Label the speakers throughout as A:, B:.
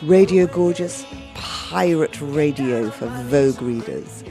A: Radio Gorgeous, pirate radio for Vogue readers.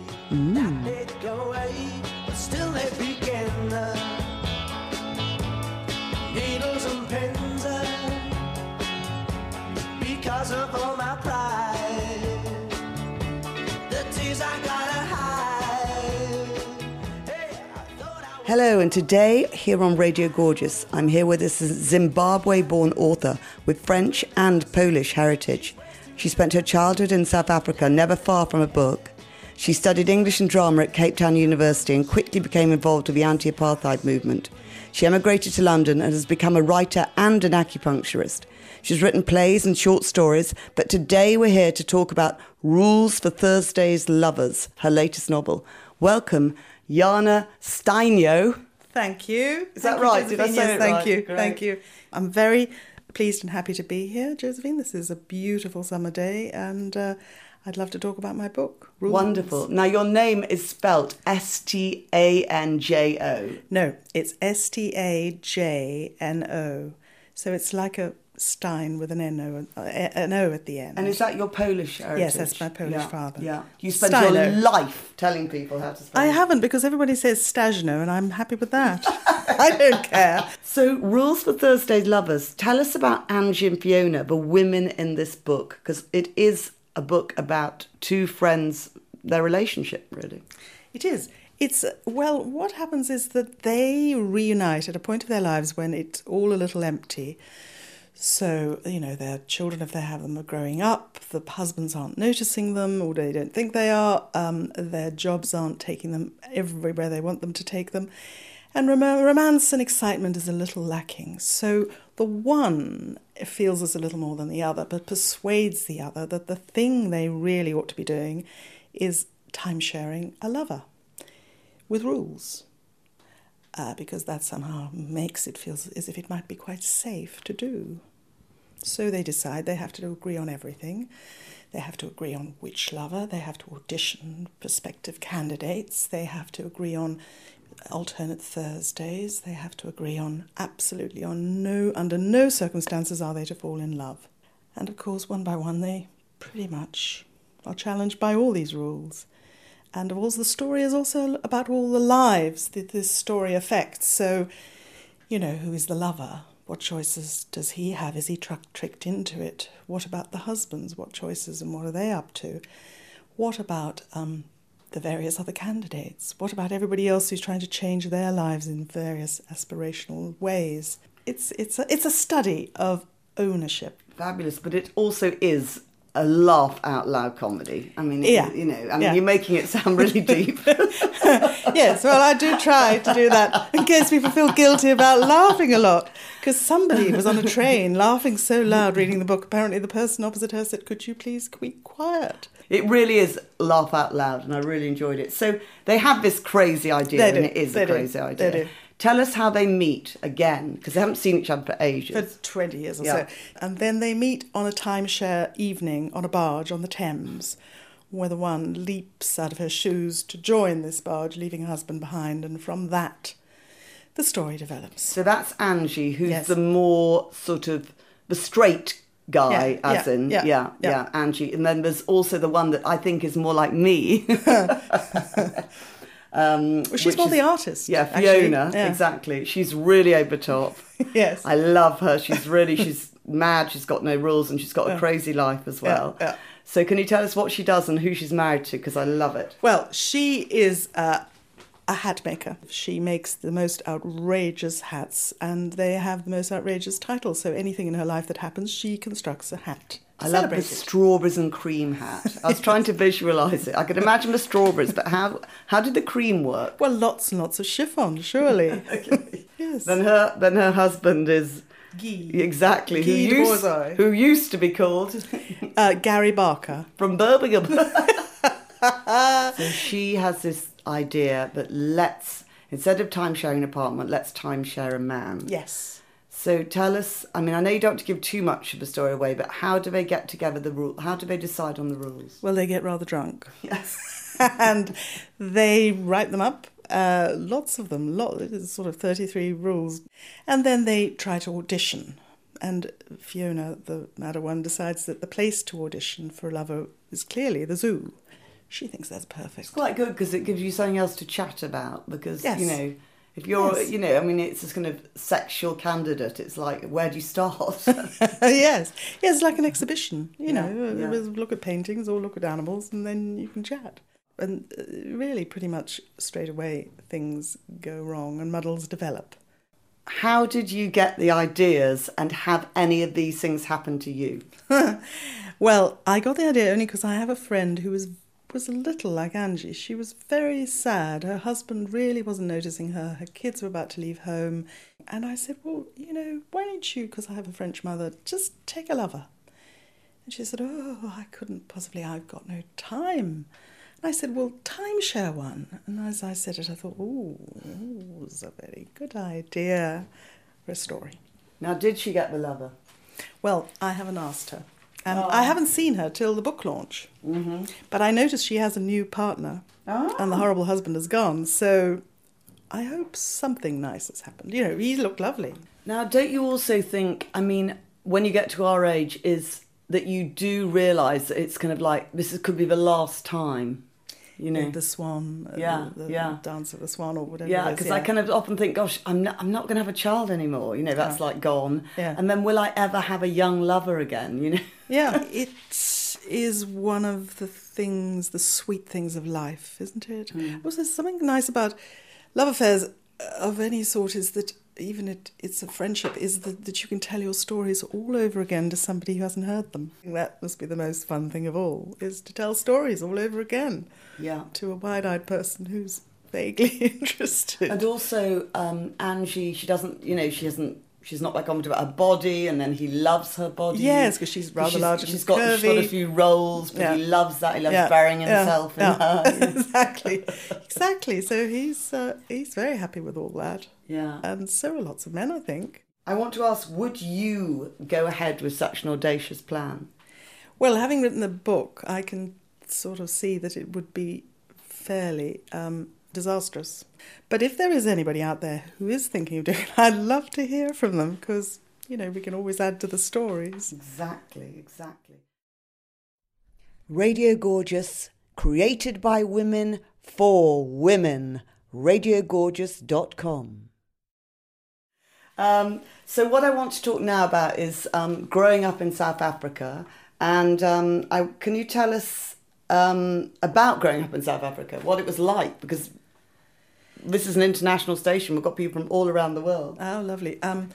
B: Because of all my pride, the tears I gotta hide.
A: Hello, and today here on Radio Gorgeous, I'm here with this Zimbabwe-born author with French and Polish heritage. She spent her childhood in South Africa, never far from a book. She studied English and drama at Cape Town University and quickly became involved with the anti-apartheid movement. She emigrated to London and has become a writer and an acupuncturist. She's written plays and short stories, but today we're here to talk about Rules for Thursday's Lovers, her latest novel. Welcome, Jana Steinjo.
C: Thank you.
A: Is that right? Did I say it right?
C: Thank you.
A: Great.
C: Thank you. I'm very pleased and happy to be here, Josephine. This is a beautiful summer day, and I'd love to talk about my book, Rules.
A: Wonderful. Now, your name is spelt Stanjo.
C: No, it's Stajno. So it's like a Stein with an O at the end.
A: And is that your Polish heritage?
C: Yes, that's my Polish father.
A: Yeah. You spent
C: Steino.
A: your life telling people how to spell
C: I
A: it.
C: haven't, because everybody says Stajno, and I'm happy with that. I don't care.
A: So, Rules for Thursday's Lovers. Tell us about Angie and Fiona, the women in this book, because it is a book about two friends, their relationship, really.
C: It is. Well, what happens is that they reunite at a point of their lives when it's all a little empty. So, their children, if they have them, are growing up. The husbands aren't noticing them, or they don't think they are. Their jobs aren't taking them everywhere they want them to take them. And romance and excitement is a little lacking. So the one feels this a little more than the other, but persuades the other that the thing they really ought to be doing is time-sharing a lover with rules. Because that somehow makes it feel as if it might be quite safe to do. So they decide they have to agree on everything. They have to agree on which lover. They have to audition prospective candidates. They have to agree on alternate Thursdays. They have to agree on under no circumstances are they to fall in love. And of course, one by one, they pretty much are challenged by all these rules. And of course, the story is also about all the lives that this story affects. So, who is the lover? What choices does he have? Is he tricked into it? What about the husbands? What choices and what are they up to? What about the various other candidates? What about everybody else who's trying to change their lives in various aspirational ways? It's a study of ownership.
A: Fabulous, but it also is a laugh-out-loud comedy. I mean, you're making it sound really deep.
C: Yes, well, I do try to do that in case people feel guilty about laughing a lot. Because somebody was on a train laughing so loud reading the book. Apparently the person opposite her said, "Could you please be quiet?"
A: It really is laugh out loud, and I really enjoyed it. So they have this crazy idea, and it is a crazy idea.
C: They do.
A: Tell us how they meet again, because they haven't seen each other for ages.
C: For 20 years or so. And then they meet on a timeshare evening on a barge on the Thames, where the one leaps out of her shoes to join this barge, leaving her husband behind. And from that, the story develops.
A: So that's Angie, who's the more sort of the straight guy, Angie. And then there's also the one that I think is more like me.
C: She's more the artist.
A: Yeah, Fiona, exactly. She's really over top.
C: Yes.
A: I love her. She's mad. She's got no rules, and she's got a crazy life as well.
C: Yeah.
A: So can you tell us what she does and who she's married to? Because I love it.
C: Well, she is a hat maker. She makes the most outrageous hats, and they have the most outrageous titles. So anything in her life that happens, she constructs a hat.
A: I love the strawberries and cream hat. I was trying to visualise it. I could imagine the strawberries, but how did the cream work?
C: Well, lots and lots of chiffon, surely.
A: Okay.
C: Yes.
A: Then her husband is
C: Guy.
A: Exactly.
C: Guy
A: who used to be called
C: Gary Barker
A: from Birmingham. So she has this idea that instead of time-sharing an apartment, let's time-share a man.
C: Yes.
A: So tell us, I mean, I know you don't have to give too much of the story away, but how do they get together the rules? How do they decide on the rules?
C: Well, they get rather drunk.
A: Yes.
C: And they write them up, lots of them, sort of 33 rules. And then they try to audition And Fiona, the madder one, decides that the place to audition for a lover is clearly the zoo. She thinks that's perfect.
A: It's quite good because it gives you something else to chat about because,
C: Yes.
A: you know, if you're,
C: Yes.
A: you know, I mean, it's this kind of sexual candidate. It's like, where do you start?
C: Yes, it's like an exhibition. You
A: Yeah,
C: know,
A: yeah.
C: look at paintings or look at animals, and then you can chat. And really, pretty much straight away, things go wrong and muddles develop.
A: How did you get the ideas and have any of these things happen to you?
C: Well, I got the idea only because I have a friend who was a little like Angie. She was very sad. Her husband really wasn't noticing her. Her kids were about to leave home. And I said, well, you know, why don't you, because I have a French mother, just take a lover? And she said, oh, I couldn't possibly, I've got no time. And I said, well, timeshare one. And as I said it, I thought, oh, it's a very good idea for a story.
A: Now, did she get the lover?
C: Well, I haven't asked her. And I haven't seen her till the book launch. Mm-hmm. But I noticed she has a new partner. And the horrible husband has gone. So I hope something nice has happened. You know, he looked lovely.
A: Now, don't you also think, I mean, when you get to our age, is that you do realise that it's kind of like, could be the last time, you know?
C: The swan.
A: Yeah,
C: the
A: yeah.
C: Dance of the Swan or whatever
A: Yeah,
C: it is.
A: because I kind of often think, gosh, I'm not going to have a child anymore. You know, that's like gone.
C: Yeah.
A: And then will I ever have a young lover again, you know?
C: Yeah, it is one of the things, the sweet things of life, isn't it? Also, something nice about love affairs of any sort is that even it's a friendship, is that you can tell your stories all over again to somebody who hasn't heard them. That must be the most fun thing of all, is to tell stories all over again.
A: Yeah.
C: To a wide-eyed person who's vaguely interested.
A: And also, Angie, she doesn't, you know, she's not like commented about her body, and then he loves her body.
C: Yes, because she's rather large and
A: she's got
C: curvy.
A: a few roles, but he loves that. He loves
C: Yeah,
A: burying
C: yeah,
A: himself in
C: yeah.
A: her.
C: Exactly. So he's very happy with all that.
A: Yeah.
C: And so are lots of men, I think.
A: I want to ask, would you go ahead with such an audacious plan?
C: Well, having written the book, I can sort of see that it would be fairly disastrous. But if there is anybody out there who is thinking of doing it, I'd love to hear from them because, you know, we can always add to the stories.
A: Exactly.
D: Radio Gorgeous, created by women for women. RadioGorgeous.com.
A: So what I want to talk now about is growing up in South Africa. And can you tell us about growing up in South Africa, what it was like? Because this is an international station. We've got people from all around the world.
C: Oh, lovely. In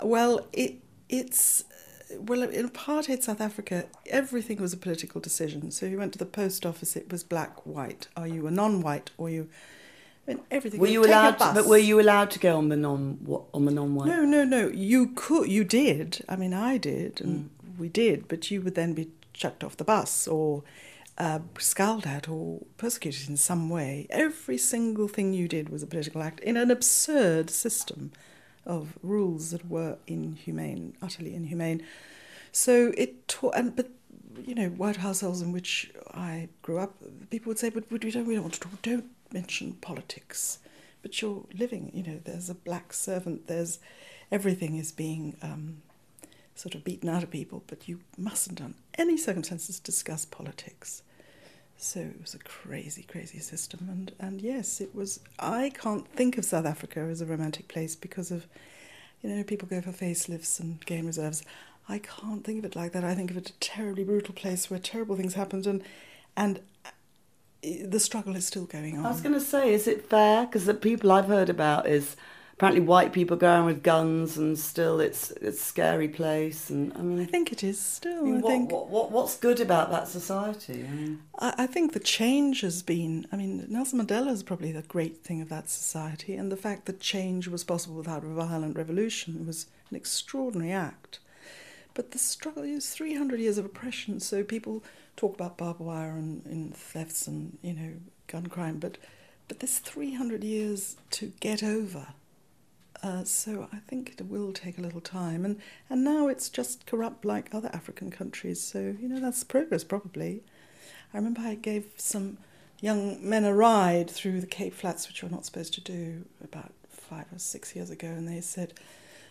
C: apartheid South Africa, everything was a political decision. So you went to the post office, it was black, white. Are you a non-white or you... And everything.
A: Were you allowed to go on the non-white?
C: No. You did. I mean, I did, and we did. But you would then be chucked off the bus or scowled at or persecuted in some way. Every single thing you did was a political act in an absurd system of rules that were inhumane, utterly inhumane. So but you know, white households in which I grew up, people would say, "But we don't want to talk. Don't mention politics." But you're living. You know, there's a black servant. Everything is being sort of beaten out of people. But you mustn't, under any circumstances, discuss politics. So it was a crazy, crazy system. And yes, it was. I can't think of South Africa as a romantic place because of, you know, people go for facelifts and game reserves. I can't think of it like that. I think of it as a terribly brutal place where terrible things happened and the struggle is still going on.
A: I was going to say, is it fair? Because the people I've heard about is apparently white people going with guns, and still it's a scary place. And I
C: think it is still.
A: What's good about that society?
C: I think the change has been. I mean, Nelson Mandela is probably the great thing of that society, and the fact that change was possible without a violent revolution was an extraordinary act. But the struggle is 300 years of oppression, so people talk about barbed wire and thefts and, you know, gun crime, but there's 300 years to get over. So I think it will take a little time. And now it's just corrupt like other African countries, so, you know, that's progress probably. I remember I gave some young men a ride through the Cape Flats, which you're not supposed to do, about 5 or 6 years ago, and they said,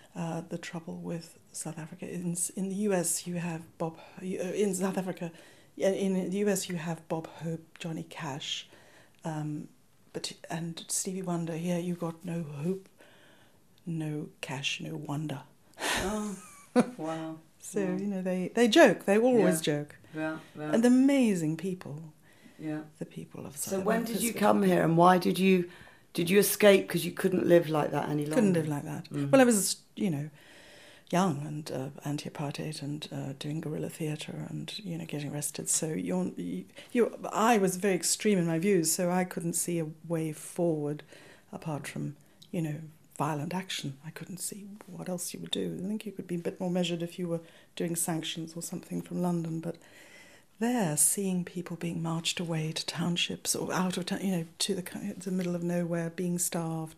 C: the trouble with South Africa. In the US, you have in South Africa, in the US, you have Bob Hope, Johnny Cash, and Stevie Wonder. Here, you got no Hope, no Cash, no Wonder.
A: Oh, wow.
C: So, they joke. They always joke.
A: Yeah.
C: And amazing people.
A: Yeah.
C: The people of South
A: So
C: Africa.
A: when did you come here, and why did you escape because you couldn't live like that any longer?
C: Couldn't live like that. Well, I was, young and anti-apartheid and doing guerrilla theatre and, getting arrested. So I was very extreme in my views, so I couldn't see a way forward apart from, violent action. I couldn't see what else you would do. I think you could be a bit more measured if you were doing sanctions or something from London, but there, seeing people being marched away to townships or out of town, to the middle of nowhere, being starved,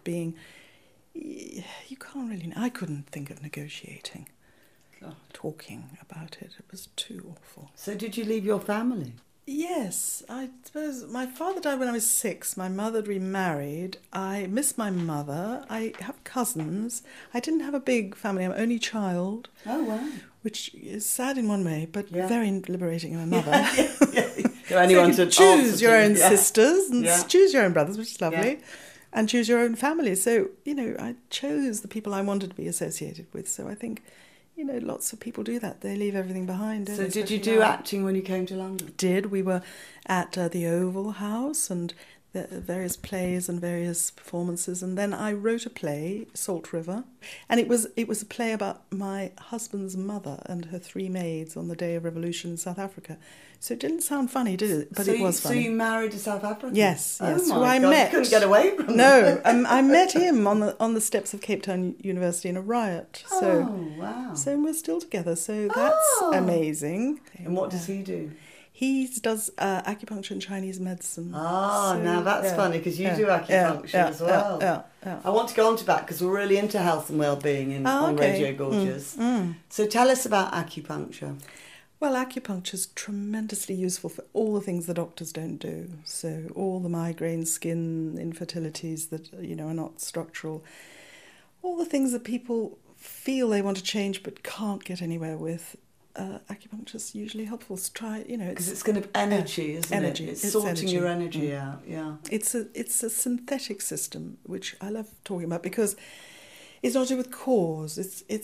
C: you can't really. I couldn't think of negotiating, talking about it. It was too awful.
A: So did you leave your family?
C: Yes, I suppose my father died when I was 6. My mother had remarried. I miss my mother. I have cousins. I didn't have a big family. I'm only child.
A: Oh, wow.
C: Which is sad in one way, but very liberating in another.
A: Anyone
C: so
A: to
C: choose your own sisters and
A: Yeah.
C: choose your own brothers, which is lovely,
A: Yeah.
C: and choose your own family. So, I chose the people I wanted to be associated with. So I think, lots of people do that. They leave everything behind.
A: So did you do acting when you came to London?
C: We were at the Oval House and the various plays and various performances, and then I wrote a play, Salt River, and it was a play about my husband's mother and her 3 maids on the day of revolution in South Africa. So it didn't sound funny, did it? But it was funny.
A: So you married a South African?
C: Yes,
A: Oh
C: who
A: my
C: I
A: God,
C: met.
A: you couldn't get away from
C: No, I met him on the steps of Cape Town University in a riot. So,
A: Oh, wow.
C: So we're still together. So that's amazing.
A: And what does he do?
C: He does acupuncture and Chinese medicine.
A: Ah,
C: So,
A: now that's funny because you do acupuncture as well.
C: Yeah.
A: I want to go on to that because we're really into health and well-being on
C: okay.
A: Radio Gorgeous. So tell us about acupuncture.
C: Well, acupuncture is tremendously useful for all the things the doctors don't do. So all the migraine, skin, infertilities that, are not structural. All the things that people feel they want to change but can't get anywhere with. Acupuncture is usually helpful. Try,
A: Because it's kind of energy, isn't
C: energy.
A: it? It's
C: It's
A: sorting
C: energy.
A: your energy out, yeah.
C: It's a synthetic system, which I love talking about because it's not to do with cause.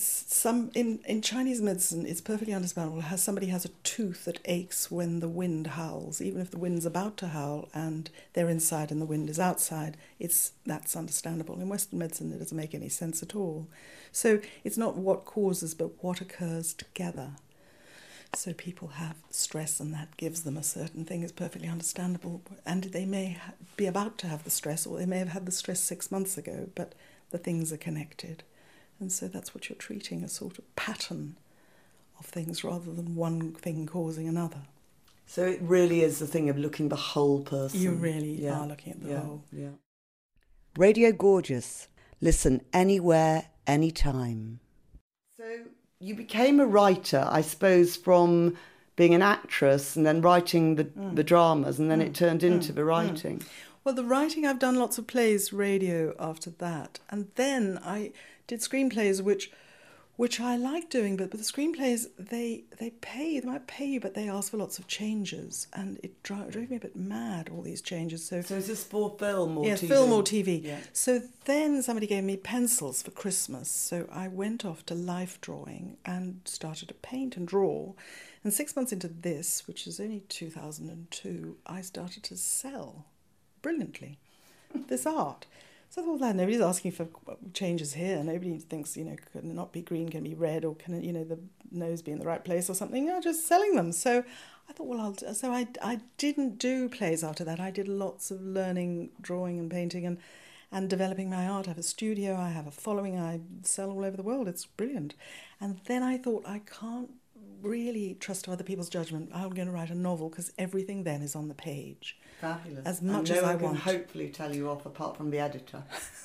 C: In Chinese medicine, it's perfectly understandable. Somebody has a tooth that aches when the wind howls, even if the wind's about to howl and they're inside and the wind is outside. That's understandable. In Western medicine, it doesn't make any sense at all. So it's not what causes, but what occurs together. So people have stress and that gives them a certain thing. It's perfectly understandable. And they may be about to have the stress, or they may have had the stress 6 months ago, but the things are connected. And so that's what you're treating, a sort of pattern of things rather than one thing causing another.
A: So it really is the thing of looking the whole person.
C: You really are looking at the whole.
A: Yeah.
D: Radio Gorgeous. Listen anywhere, anytime.
A: So you became a writer, I suppose, from being an actress and then writing the dramas, and then it turned into the writing.
C: Well, the writing, I've done lots of plays, radio after that. And then I did screenplays, which I like doing, but the screenplays, they might pay you, but they ask for lots of changes. And it drove me a bit mad, all these changes. So
A: is this for film or
C: yes,
A: TV?
C: film or TV.
A: Yeah.
C: So then somebody gave me pencils for Christmas. So I went off to life drawing and started to paint and draw. And 6 months into this, which is only 2002, I started to sell brilliantly this art. So I thought, well, nobody's asking for changes here. Nobody thinks, can it not be green, can it be red, or can it, the nose be in the right place or something? Just selling them. So I thought, well, I didn't do plays after that. I did lots of learning, drawing and painting and developing my art. I have a studio, I have a following, I sell all over the world. It's brilliant. And then I thought, I can't really trust other people's judgment. I'm going to write a novel because everything then is on the page.
A: Fabulous.
C: As much
A: and
C: as
A: no
C: I
A: one can
C: want.
A: hopefully tell you off apart from the editor.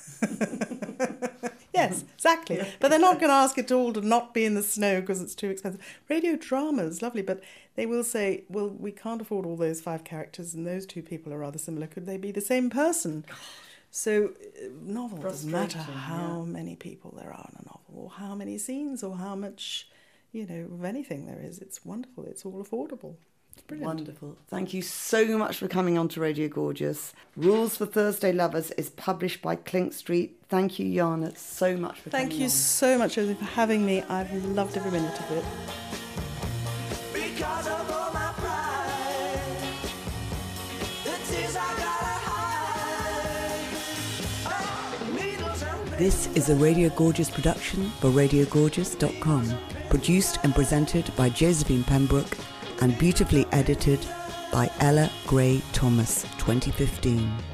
C: Yes, exactly. But they're not going to ask it all to not be in the snow because it's too expensive. Radio drama is lovely, but they will say, well, we can't afford all those 5 characters and those 2 people are rather similar. Could they be the same person? So novel doesn't matter
A: Frustrating,
C: how many people there are in a novel, or how many scenes, or how much, of anything there is. It's wonderful. It's all affordable. It's brilliant.
A: Wonderful. Thank you so much for coming on to Radio Gorgeous. Rules for Thursday Lovers is published by Clink Street. Thank you, Jana, so much for coming on.
C: Thank you so much, Rosie, for having me. I've loved every minute of it.
B: Because of all my pride, the tears I gotta hide. Needles and
D: This is a Radio Gorgeous production for RadioGorgeous.com. Produced and presented by Josephine Pembroke and beautifully edited by Ella Gray Thomas, 2015.